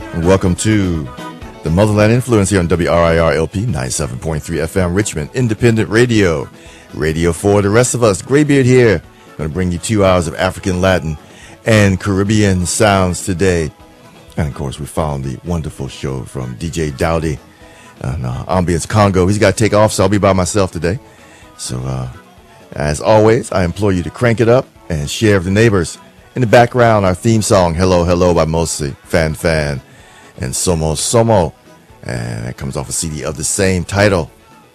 Welcome to the Motherland Influence here on WRIR LP 97.3 FM Richmond Independent Radio. Radio for the rest of us. Graybeard here. Going to bring you 2 hours of African, Latin, and Caribbean sounds today. And of course, we found the wonderful show from DJ Dowdy on Ambience Congo. He's got to take off, so I'll be by myself today. So, as always, I implore you to crank it up and share with the neighbors. In the background, our theme song, Hello, Hello by Mosi, Fan Fan, and Somo Somo. And that comes off a CD of the same title.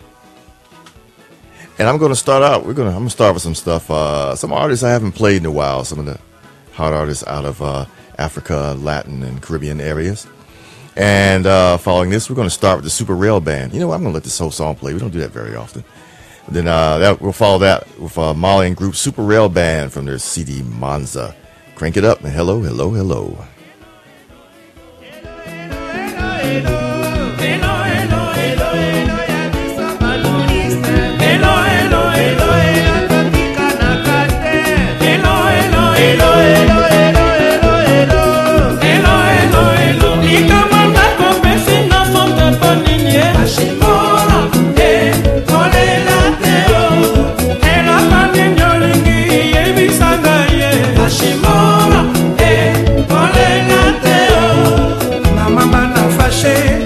And I'm going to start out. I'm going to start with some stuff. Some artists I haven't played in a while. Some of the hot artists out of Africa, Latin, and Caribbean areas. And following this, we're going to start with the Super Rail Band. You know what? I'm going to let this whole song play. We don't do that very often. But then we'll follow that with Malian group Super Rail Band from their CD Manza. Crank it up and hello, hello, hello. Mama bana fashe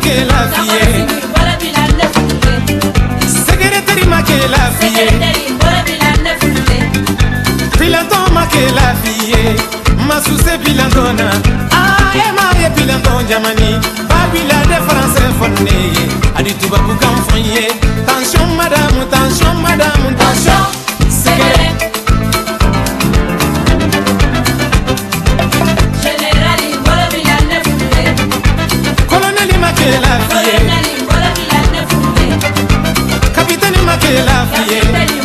make la fille. Secrétaire make la fille. Pilanton make la fille. Masuse pilantona. Ah, Emma pilanton jamani. Babila de français fonné. Adi tuba bukam fonye. Tension madame, tension. Secrétaire. La fille, capitaine maquée la fille,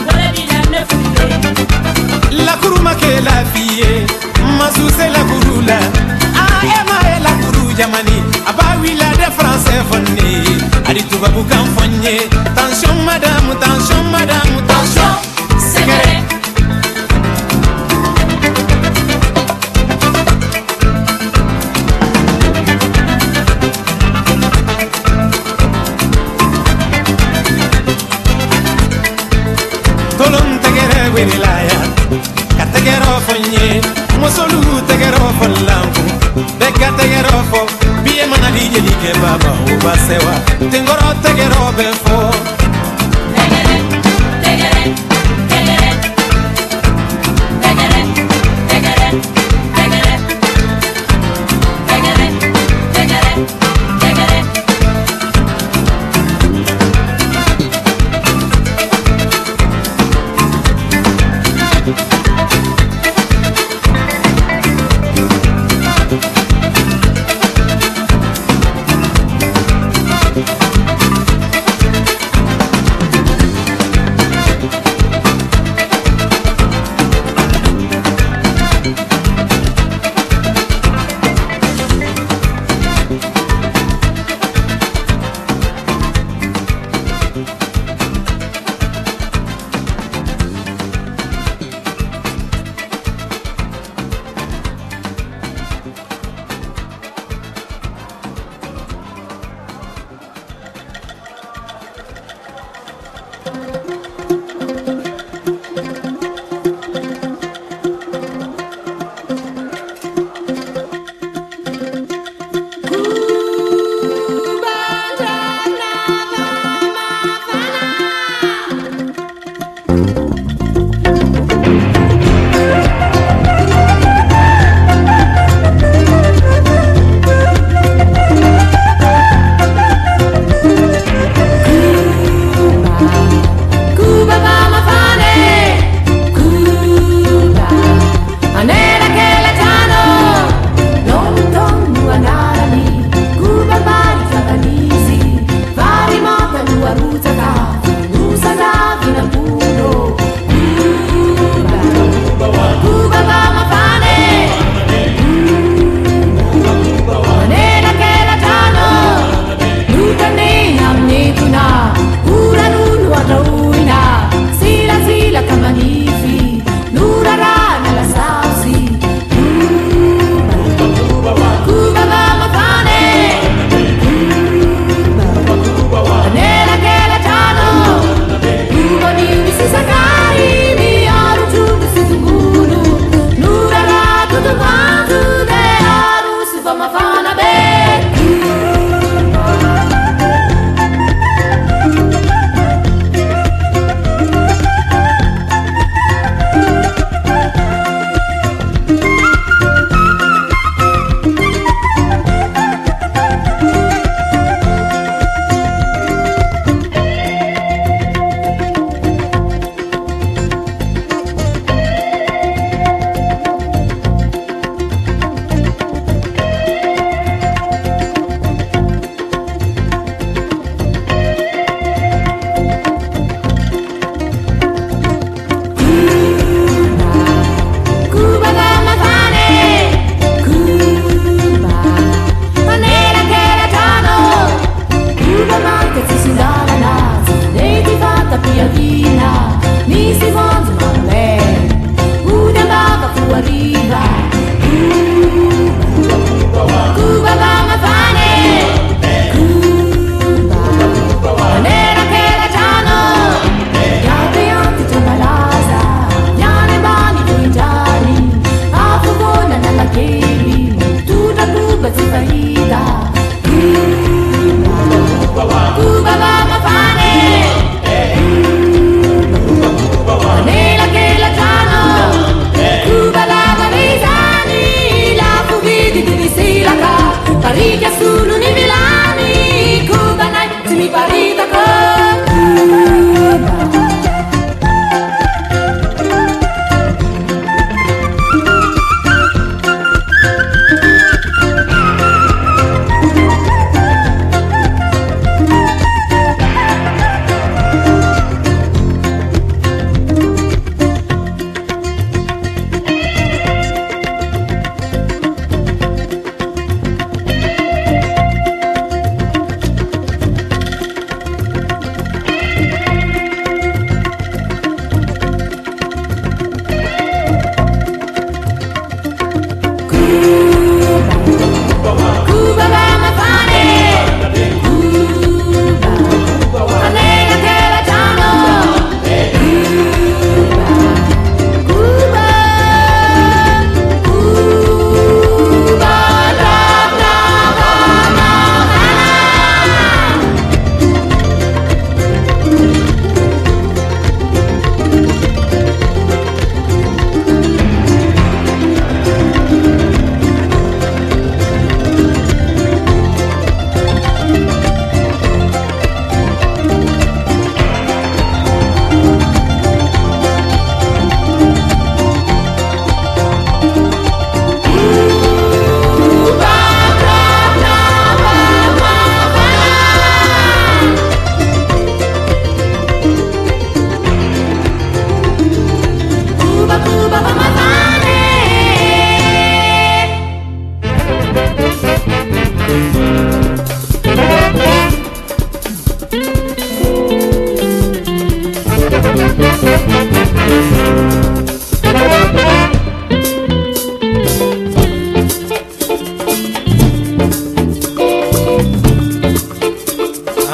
la courou maquée la fille, Massou c'est la courou là, ah Emma est la courou Jamani, Abawi la de français fonné, Adi tuba boucan fonné, tension madame, tension, secret. Laya, Categero Fogne, Mosolu Tegero for Lampo, Becca Tegero for, Pia Manadi Like Baba, Ubasewa, Tengoro Tegero Before.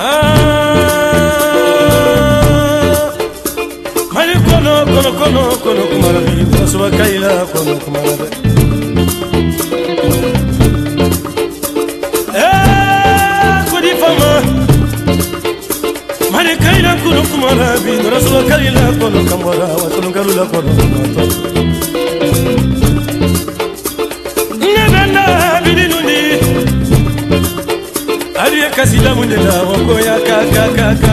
Mali kono kumara bi Naswa kaila kono kumara be kodi fama Mali kaila kono kumara bi Naswa kaila kono kamara wa kono karula kono Nebanda bidinundi Aliye kasila mundela wako ya kaka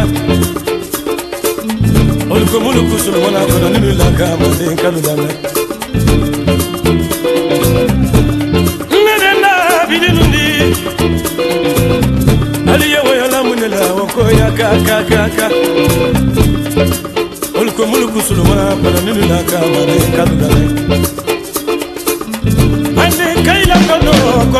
Oluko muluku sunu mwana kono ninu laka mande kalu dame Nebanda bidinundi Aliye wayala mundela wako ya kaka Oluko muluku sunu mwana kono ninu laka mande kalu dame Mande kaila kono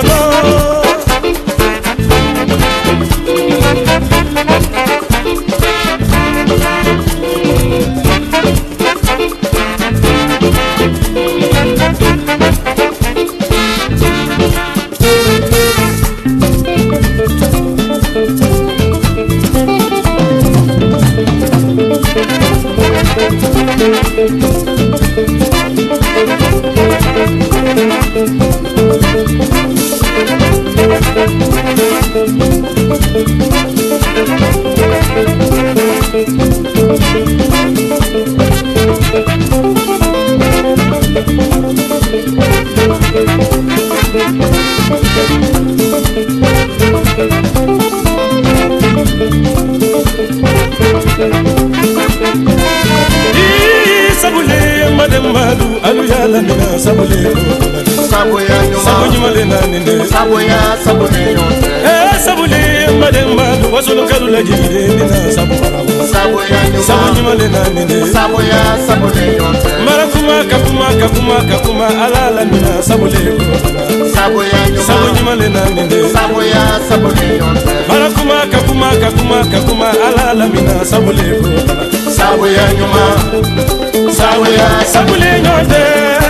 Sabule mademalu aluyala mina sabule saboya nyuma ninde saboya sabule sabule mademalu wasolo kalula jide mina sabara saboya nyuma ninde saboya sabule marakuma kakuma alala mina sabule saboya nyuma ninde saboya sabule marakuma kakuma alala mina sabule saboya nyuma sabule nyote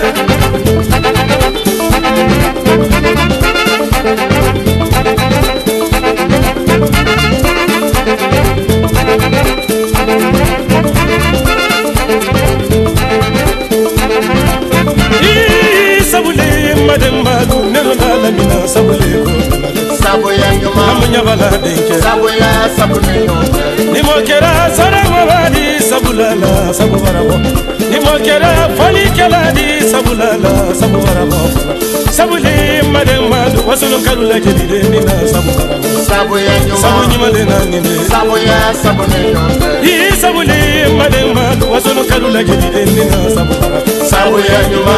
sabule mademalu nerona mina sabule saboya nyuma amunyabala denke sabule nyote nimokera sarama badi sabulala sabubarabo nimokera falikela di sabulala sabubarabo sabule mademalu wasolo kalula jedide nina sabubarabo saboya nyuma ninde saboya sabule nyote sabule mademalu wasolo kalula jedide nina sabubarabo saboya nyuma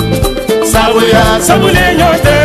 sabule nyote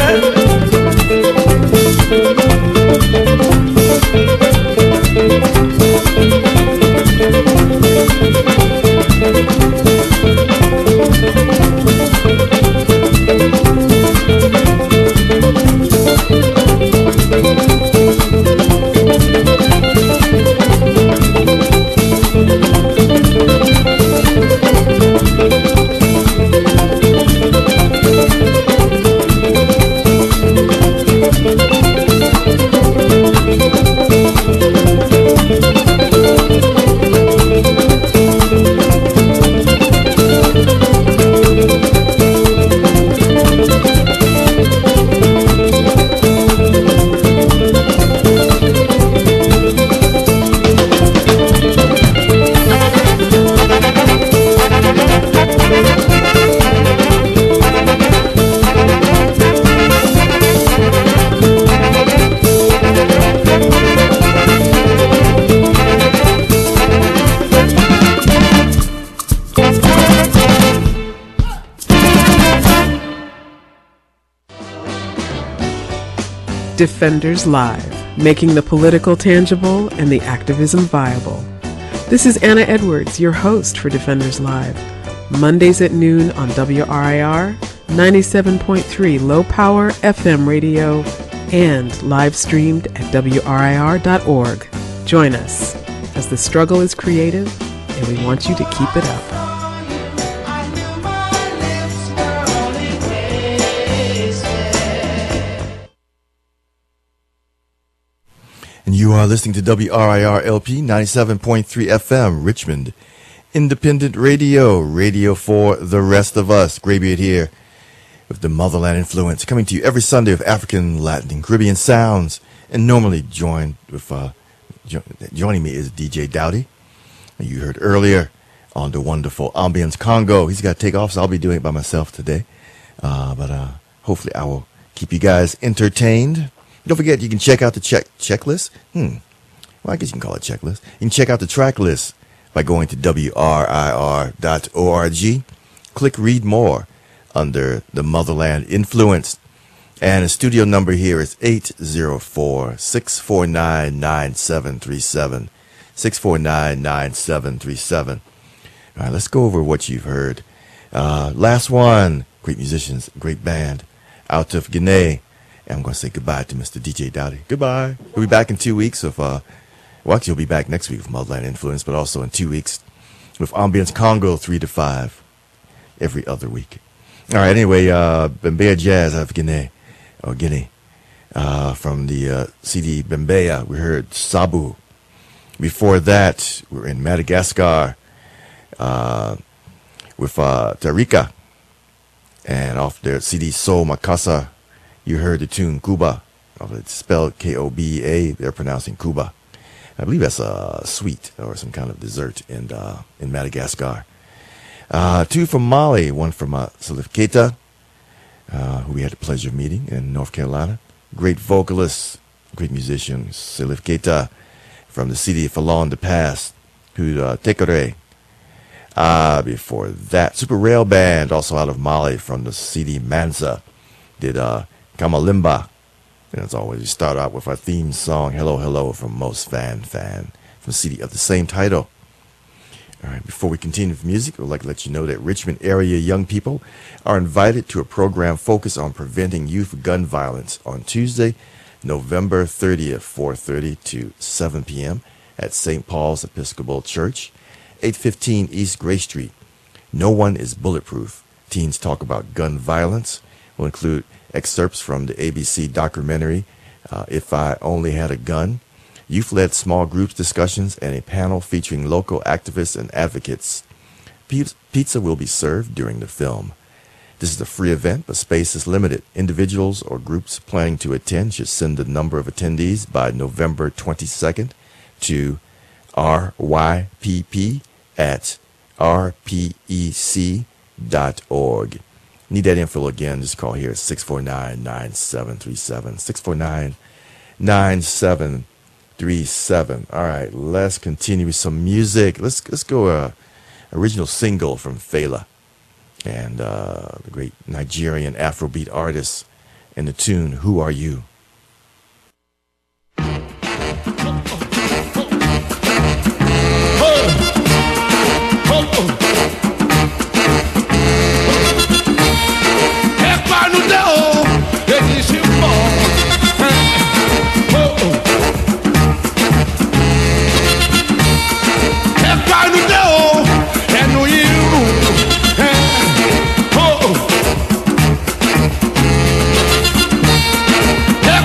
Defenders Live, making the political tangible and the activism viable. This is Anna Edwards, your host for Defenders Live, Mondays at noon on WRIR, 97.3 low power FM radio, and live streamed at WRIR.org. Join us as the struggle is creative and we want you to keep it up. And you are listening to WRIR LP 97.3 FM, Richmond. Independent radio, radio for the rest of us. Graybeard here with the Motherland Influence, coming to you every Sunday with African, Latin, and Caribbean sounds. And normally joining me is DJ Dowdy. You heard earlier on the wonderful Ambience Congo. He's got to take off, so I'll be doing it by myself today. But hopefully I will keep you guys entertained. Don't forget, you can check out the checklist. Well, I guess you can call it checklist. You can check out the track list by going to WRIR.org. Click Read More under the Motherland Influence. And the studio number here is 804-649-9737. 649-9737. All right, let's go over what you've heard. Last one, great musicians, great band out of Guinea. And I'm going to say goodbye to Mr. DJ Dowdy. Goodbye. He'll be back in 2 weeks with, well, actually, he'll be back next week with Motherland Influence, but also in 2 weeks with Ambience Congo 3 to 5 every other week. All right, anyway, Bembeya Jazz out of Guinea. From the CD Bembeya, we heard Sabu. Before that, we're in Madagascar with Tarika. And off their CD Soul Makassa, you heard the tune Cuba. It's spelled K-O-B-A. They're pronouncing Cuba. I believe that's a sweet or some kind of dessert in Madagascar. Two from Mali, one from Salif Keita, who we had the pleasure of meeting in North Carolina. Great vocalist, great musician, Salif Keita, from the CD Falon de Pass, who Tekere. Before that, Super Rail Band, also out of Mali, from the CD Mansa, did Kamalimba. And as always, we start out with our theme song, Hello, Hello, from Most Fan, from the CD of the same title. All right, before we continue with music, we'd like to let you know that Richmond area young people are invited to a program focused on preventing youth gun violence on Tuesday, November 30th, 4:30 to 7 p.m. at St. Paul's Episcopal Church, 815 East Gray Street. No one is bulletproof. Teens talk about gun violence. Will include excerpts from the ABC documentary, If I Only Had a Gun, youth-led small groups discussions, and a panel featuring local activists and advocates. Pizza will be served during the film. This is a free event, but space is limited. Individuals or groups planning to attend should send the number of attendees by November 22nd to rypp@rpec.org. Need that info again, just call here at 649-9737. 649-9737. All right, let's continue with some music. Let's go original single from Fela and the great Nigerian Afrobeat artist, and the tune Who Are You? Hey!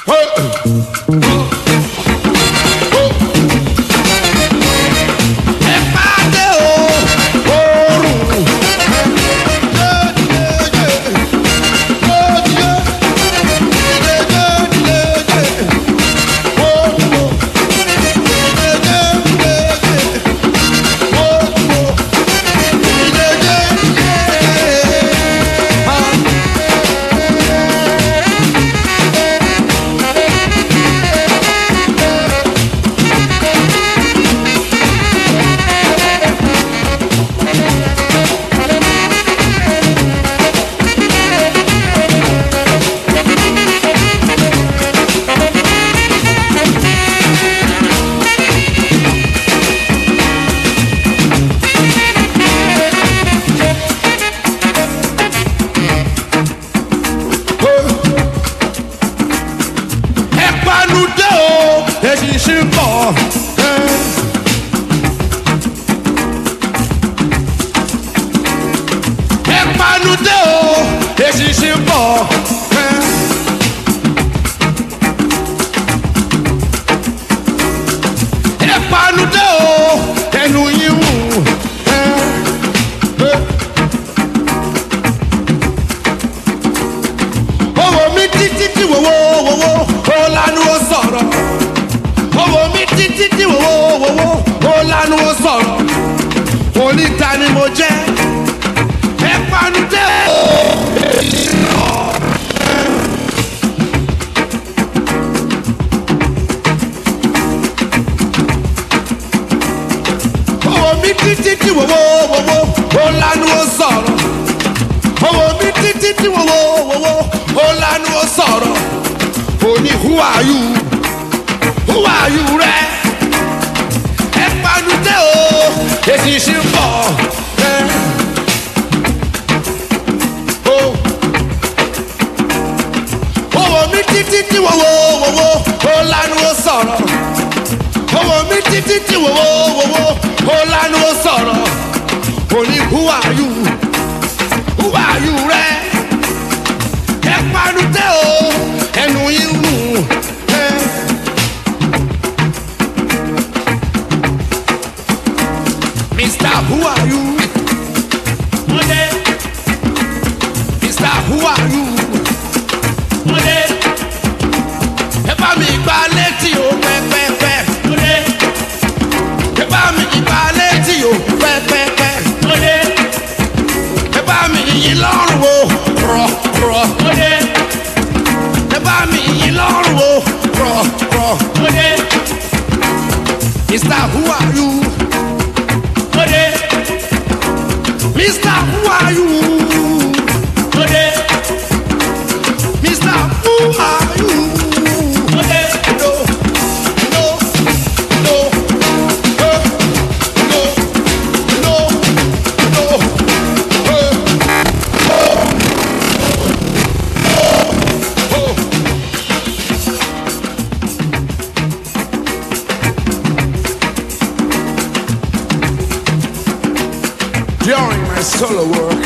During my solo work,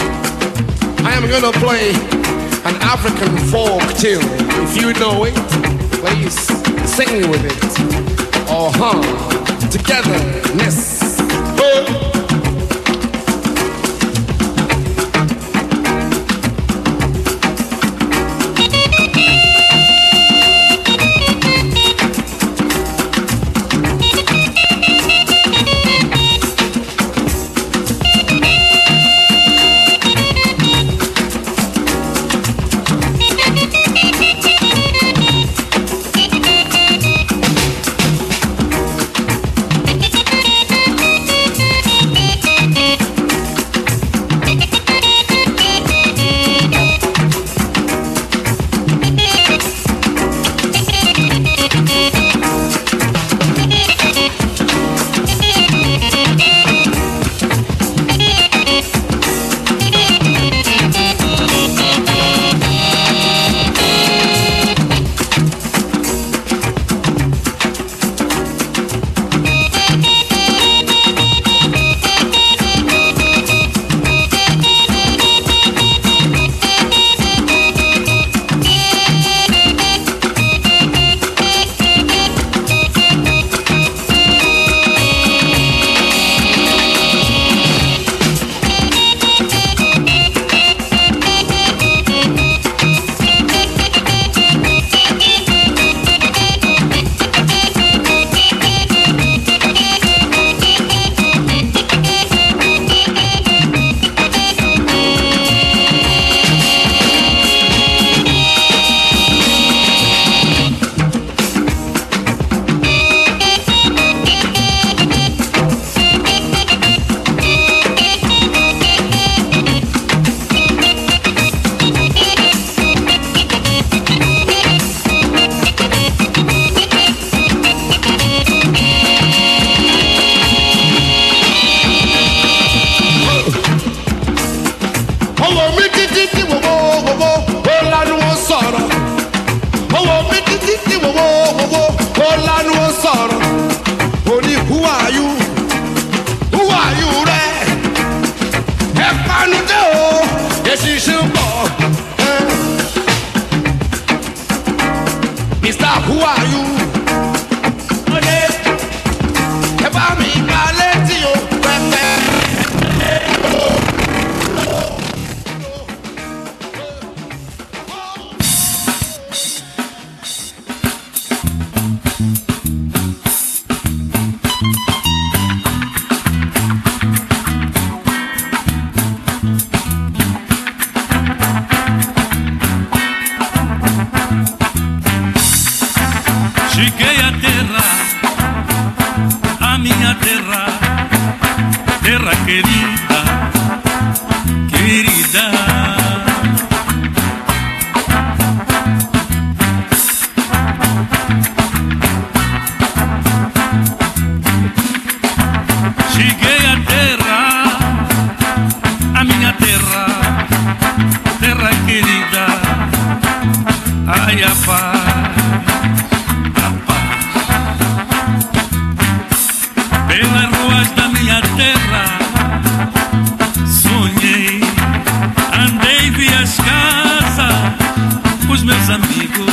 I am gonna play an African folk tune. If you know it, please sing with it or hum togetherness. Oh. Mister, who are you? About me, I let you. Cheguei à terra, a minha terra, terra querida, querida. Cheguei à terra, a minha terra, terra querida, ai a paz. Pelas ruas da minha terra sonhei, andei, vi as casas, os meus amigos,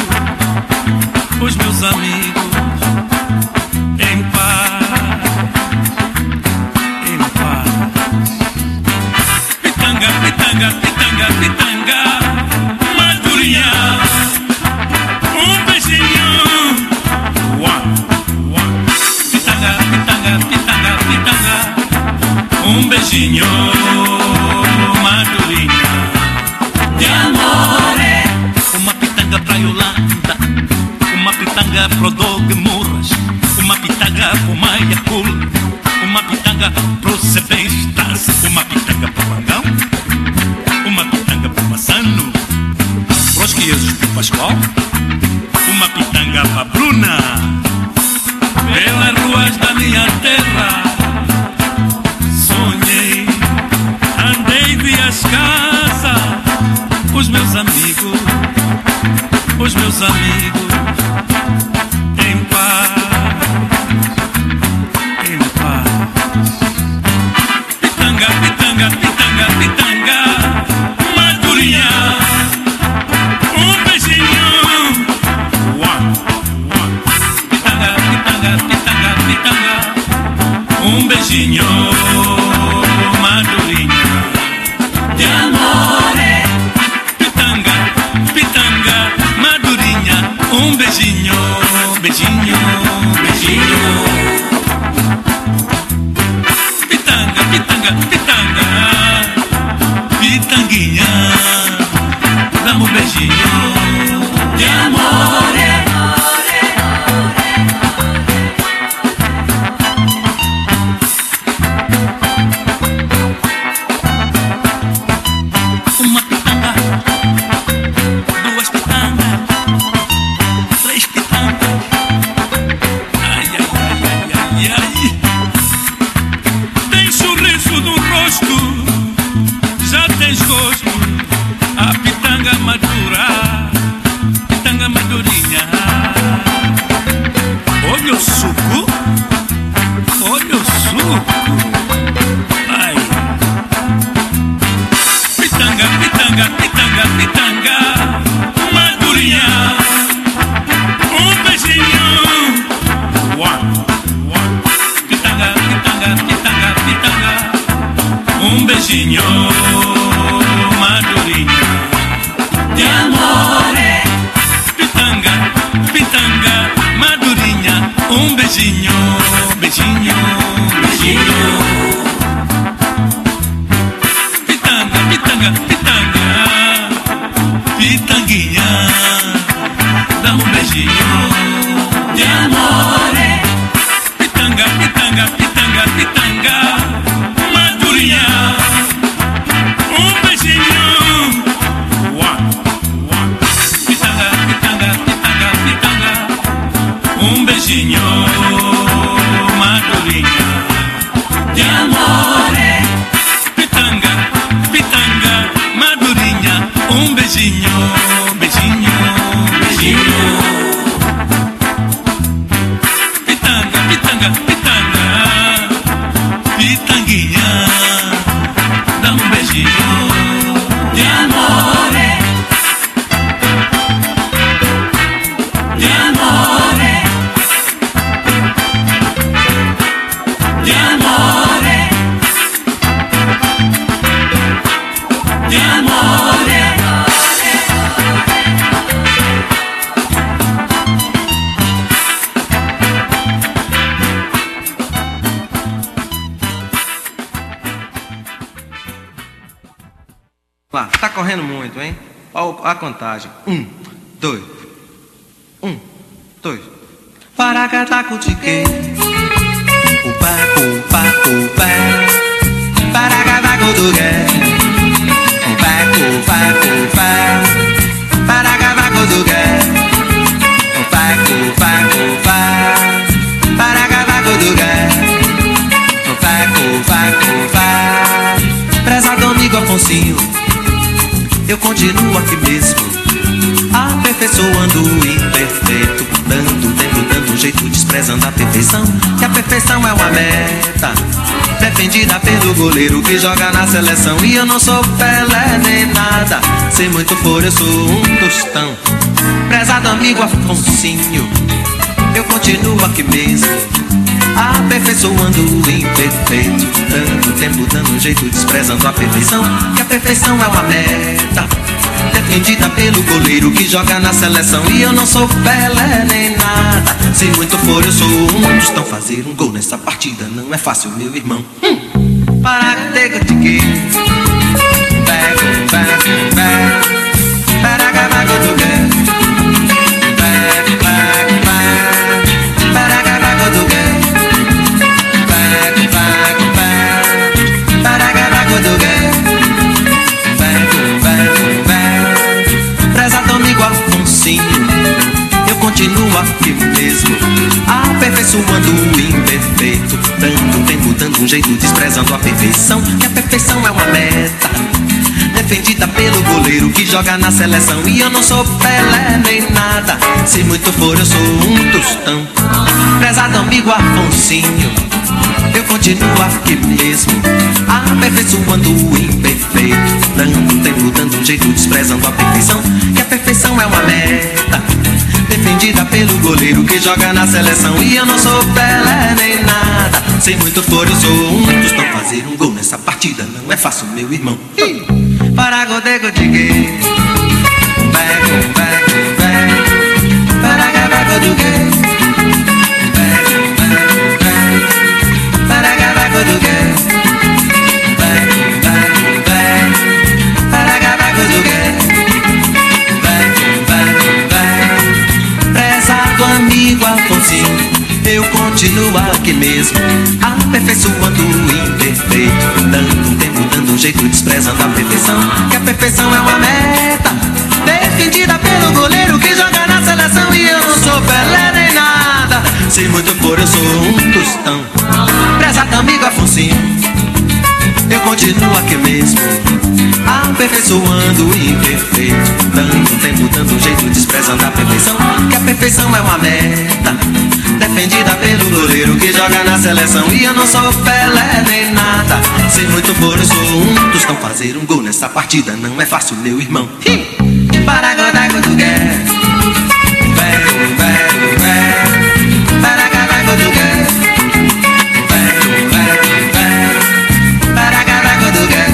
em paz, em paz. Pitanga, pitanga, pitanga, pitanga, madurinha, beijinho. Pitanga, pitanga, pitanga, pitanga, beijinho, madurinha de amore. Uma pitanga pra Yolanda, uma pitanga pro Dog Murras, uma pitanga pro Maia Cool, uma pitanga pro Sebestas, uma pitanga pro Mangão, uma pitanga pro Massano, pros Quiesos pro Pascoal, uma pitanga pra Bruna. Pelas ruas da minha terra sonhei, andei, vi as casas, os meus amigos, em paz, em paz. Pitanga, pitanga, pitanga, pitanga, madurinha, beijinho. Pitanga, pitanga, pitanga, pitanga, beijinho, madurinha de amore. Pitanga, pitanga, madurinha, beijinho, beijinho, beijinho. Pitanga, pitanga, pitanga, pitanguinha, dá-me beijinho de amore. Beijinho, madurinha de amore. Pitanga, pitanga, madurinha, beijinho, beijinho, beijinho. Pitanga, pitanga, pitanga, pitanguinha, dá beijinho de amore. Pitanga, pitanga, pitanga, pitanga, madurinha, beijinho. Pitanga, pitanga, pitanga, pitanga, beijinho, madurinha de amore. Pitanga, pitanga, madurinha, beijinho, beijinho, beijinho. Pitanga, pitanga, pitanga, pitanguinha, dá beijinho de amore, de amore. correndo muito, hein? Olha a contagem. 1, 2. 1, 2. Paracatacutique. Upa, upa, upa. Paracatacutuque. Upa, upa, upa. Paracatacutuque. Upa, upa, upa. Paracatacutuque. Upa, upa, upa. Prezado amigo Afonsinho, eu continuo aqui mesmo, aperfeiçoando o imperfeito, dando tempo, dando um jeito, desprezando a perfeição. Que a perfeição é uma meta defendida pelo goleiro que joga na seleção. E eu não sou Pelé nem nada, se muito for eu sou um tostão. Prezado amigo Afonsinho, eu continuo aqui mesmo, aperfeiçoando o imperfeito, dando tempo, dando um jeito, desprezando a perfeição. Que a perfeição é uma meta defendida pelo goleiro que joga na seleção. E eu não sou Pelé nem nada, se muito for eu sou um tostão. Fazer um gol nessa partida não é fácil, meu irmão. Para que eu continuo aqui mesmo, aperfeiçoando o imperfeito, dando tempo, dando um jeito, desprezando a perfeição. Que a perfeição é uma meta defendida pelo goleiro que joga na seleção. E eu não sou Pelé nem nada, se muito for eu sou um tostão. Prezado amigo Afonsinho, eu continuo aqui mesmo, aperfeiçoando o imperfeito, dando tempo, dando um jeito, desprezando a perfeição. Que a perfeição é uma meta defendida pelo goleiro que joga na seleção. E eu não sou Pelé nem nada, se muito for eu sou um tostão. Fazer um gol nessa partida não é fácil, meu irmão. Para godego de gay, back, back, back. Para gabago do gay, back, back, back. Para gabago do gay, back, back, back. Para gabago do gay, back, back, back. Prezado amigo Afonsinho, eu continuo aqui mesmo, aperfeiçoando o imperfeito, dando tempo, dando um jeito, desprezando a perfeição. Que a perfeição é uma meta defendida pelo goleiro que joga na seleção. E eu não sou Pelé nem nada, se muito for eu sou um tostão. Prezado amigo Afonsinho, eu continuo aqui mesmo, aperfeiçoando o imperfeito, dando tempo, dando um jeito, desprezando a perfeição. Que a perfeição é uma meta defendida pelo goleiro que joga na seleção. E eu não sou Pelé nem nada, se muito for eu sou um tostão. Fazer um gol nessa partida não é fácil, meu irmão. Para godago do gué, velho, velho, velho. Para godago do gué, velho, velho, velho. Para godago do gué.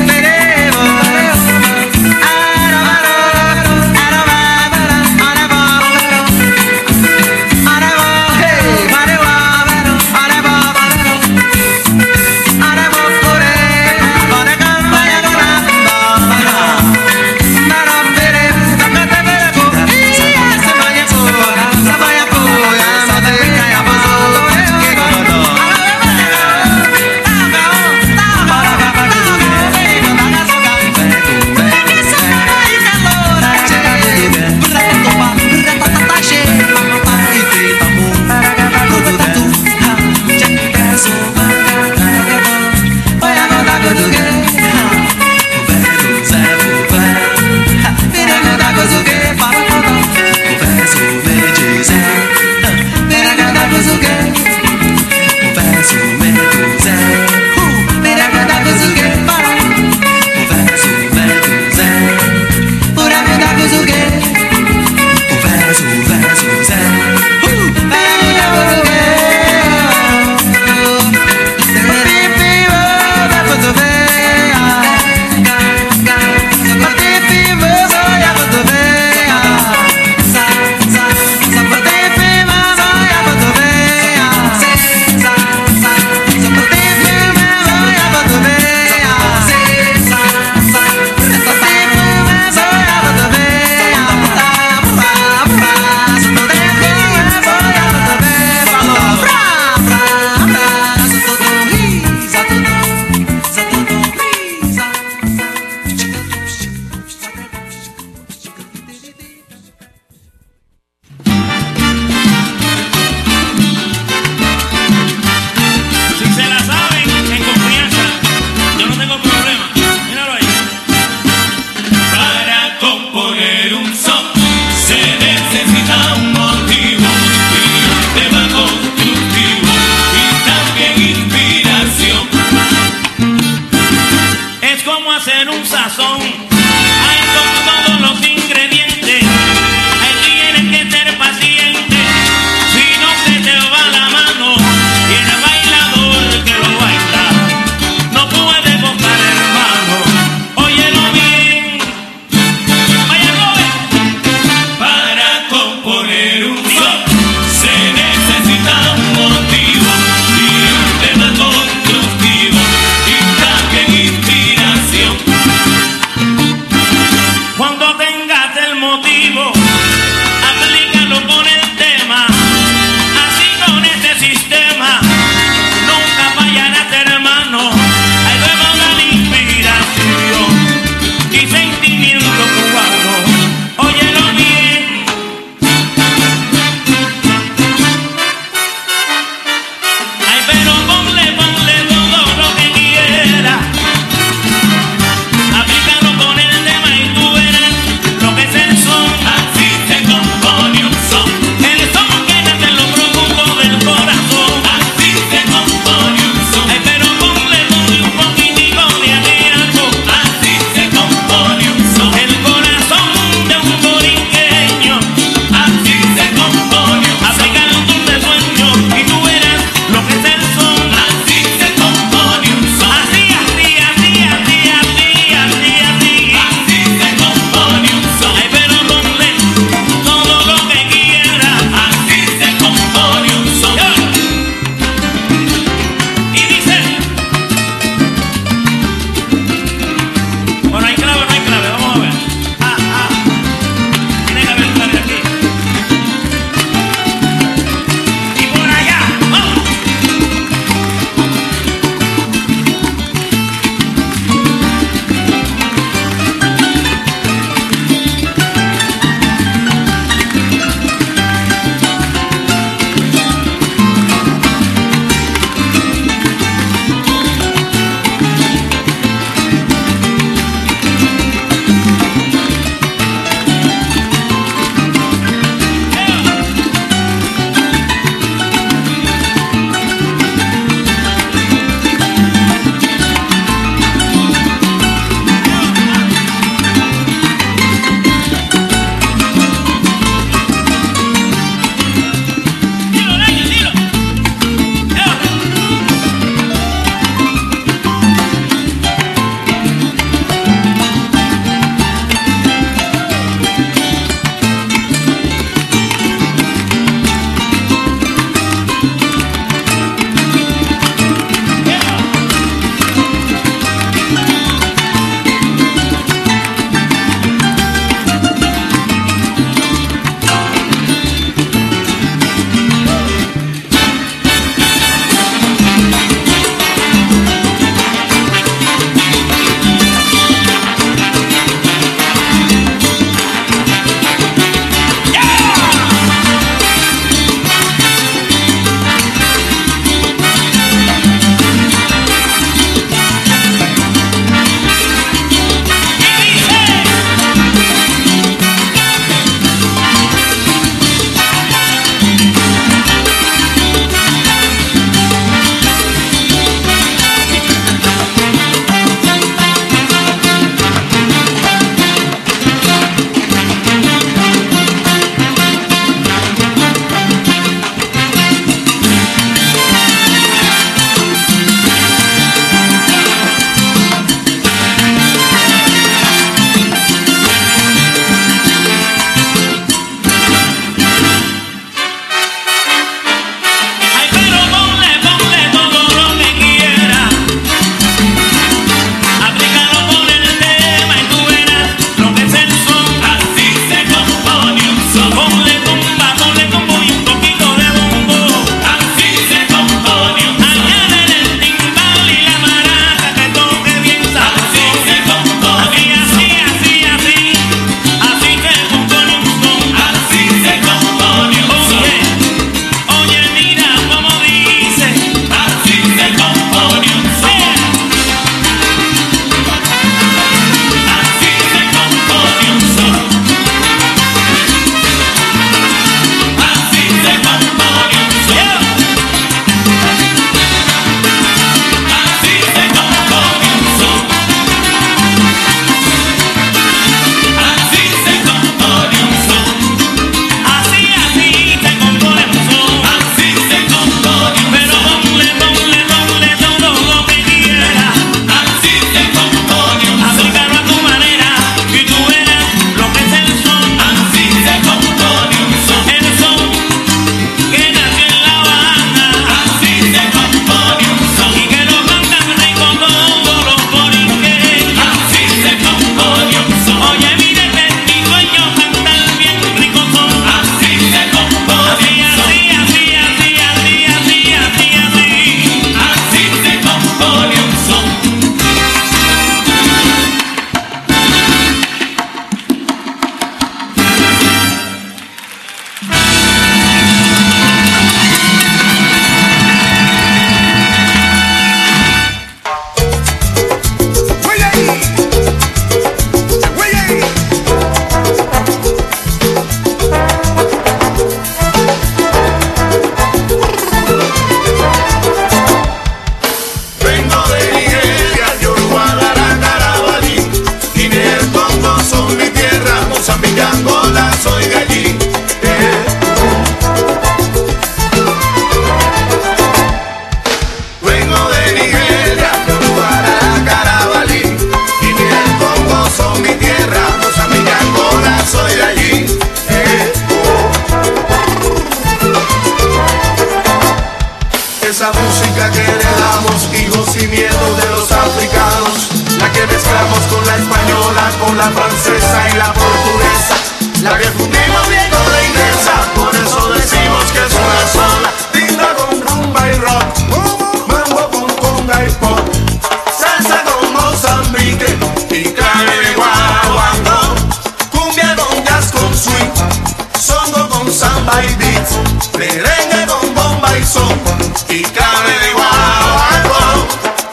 mezclamos con la española, con la francesa y la portuguesa, la que fundimos bien con la inglesa, por eso decimos que es una sola. Tinga con rumba y rock, mambo con conga y pop, salsa con Mozambique y carne de guaguancó, cumbia con jazz con swing, songo con samba y beats, merengue con bomba y son y carne de guaguancó.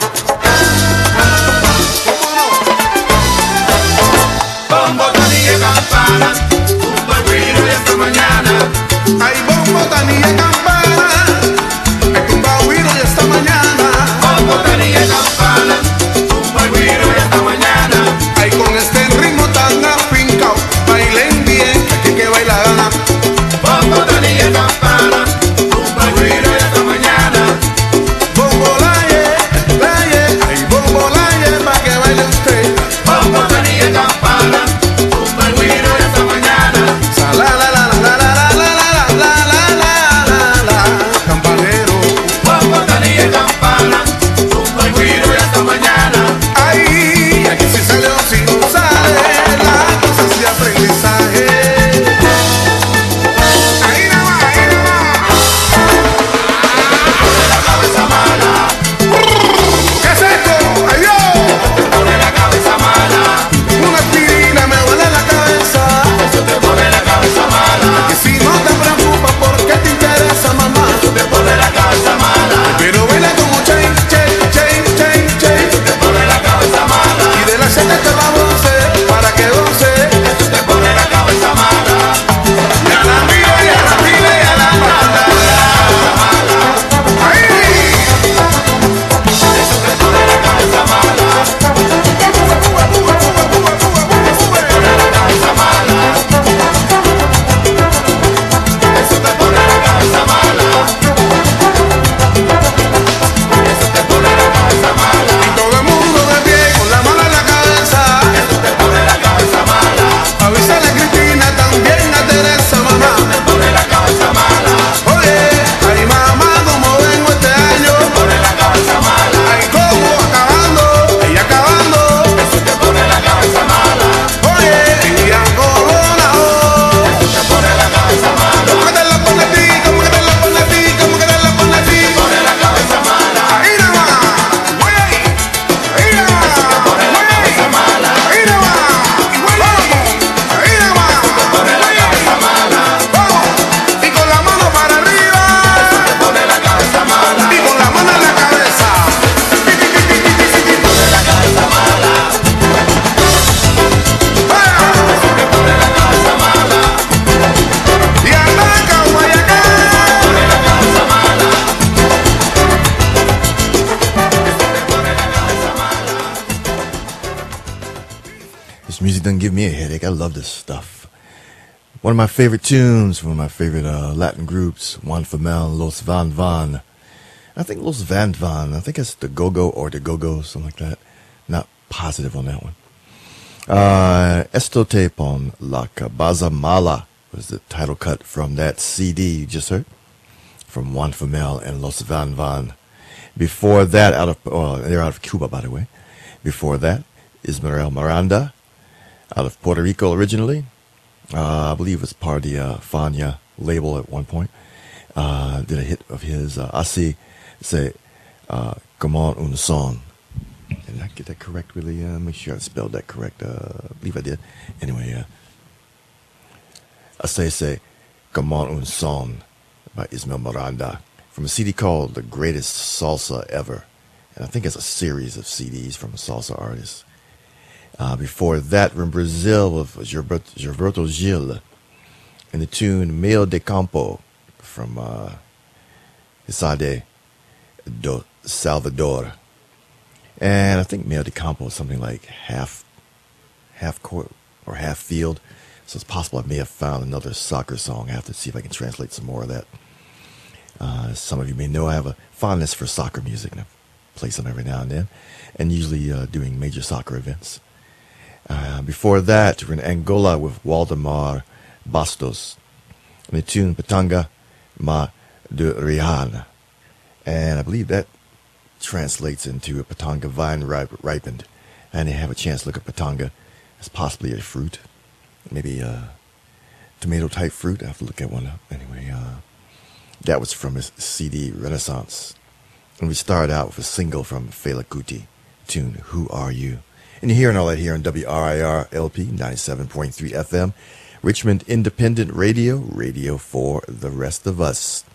Bombo, tanilla, campana, tumba el guiro y esta mañana. Hay bombo, tanilla, campana, hay tumba el guiro y esta mañana. Bombo, tanilla, campana, tumba el guiro y esta mañana. Hay con este ritmo tan afincao, bailen bien, aquí que baila gana. Bombo, tanilla, campana, tumba el guiro y esta mañana. Bombo, laye, hay bombo, laye, pa' que baile usted. Bombo, tanilla, campana, tumba el guiro y esta mañana. Sa la la la la la la la la la la la la, campanero. Bombo, tanilla, campana, tumba el guiro y esta mañana. Ay, aquí sí salió sin sale, la cosa es de aprendizaje. Ahí nada más, ahí nada más. La cabeza mala. ¿Qué es esto? ¡Ay, Dios! Te pone la cabeza mala. Una aspirina me duele la cabeza. Eso te pone la cabeza mala. Y si no te preocupa, ¿por qué te interesa, mamá? Eso te pone la cabeza mala. Pero baila como chain, chain, chain, chain, chain. Eso te pone la cabeza mala. Y de la seta te va a goce, para que goce. Eso te pone la cabeza mala. Y a la mira, y a la mira, y a la mala. Ahí. Eso te pone la cabeza mala. Eso te pone la cabeza mala. Eso te pone la cabeza mala. Y todo el mundo de pie con la mano en la cabeza. Eso te pone la cabeza mala. Avísale a Cristina, también a Teresa, mamá. Eso te pone la cabeza mala. Oye, ay mamá, como vengo este año. Eso te pone la cabeza mala. Ay, como acabando, y acabando. Eso te pone la cabeza mala. Oye, y a corona, oh. Eso te pone la cabeza mala. ¿Cómo que te la pone a ti? ¿Cómo que te la pone a ti? ¿Cómo que te la pone a ti? Te pone la cabeza mala. Ahí nada más. Güey. Ahí nada más. Eso te pone la cabeza mala. Ahí nada más. Igual vamos. Ahí nada más. Eso te pone la cabeza mala. Vamos. Y con la mano para arriba. Eso te pone la cabeza mala. Y con la mano en la cabeza. Eso te pone la cabeza mala. Eso te pone la cabeza mala. Y arranca Guayacán. Eso te pone la cabeza mala. Eso te pone la cabeza mala. This music doesn't give me a headache. I love this stuff. One of my favorite tunes, one of my favorite Latin groups, Juan Famel, Los Van Van. I think Los Van Van, I think it's the Go-Go or the Go-Go, something like that. Not positive on that one. Esto te pon la cabeza mala was the title cut from that CD you just heard from Juan Famel and Los Van Van. Before that, they're out of Cuba, by the way. Before that, Ismael Miranda, out of Puerto Rico originally. I believe it was part of the Fania label at one point. Did a hit of his, Así se como un son. Did I get that correct, really? Make sure I spelled that correct. I believe I did. Anyway, Así se como un son by Ismael Miranda from a CD called The Greatest Salsa Ever. And I think it's a series of CDs from a salsa artist. Before that, from Brazil with Gilberto Gil and the tune Meio de Campo from Cidade do Salvador. And I think Meio de Campo is something like half court or half field. So it's possible I may have found another soccer song. I have to see if I can translate some more of that. Some of you may know I have a fondness for soccer music, and I play some every now and then, and usually doing major soccer events. Before that, we're in Angola with Waldemar Bastos and the tune Pitanga Ma de Rihanna. And I believe that translates into a Pitanga vine ripened. I didn't have a chance to look at Patanga as possibly a fruit, maybe a tomato-type fruit. I have to look at one up. Anyway, that was from his CD Renaissance. And we started out with a single from Fela Kuti, tune Who Are You? And you're hearing all that here on WRIR LP 97.3 FM, Richmond Independent Radio, radio for the rest of us.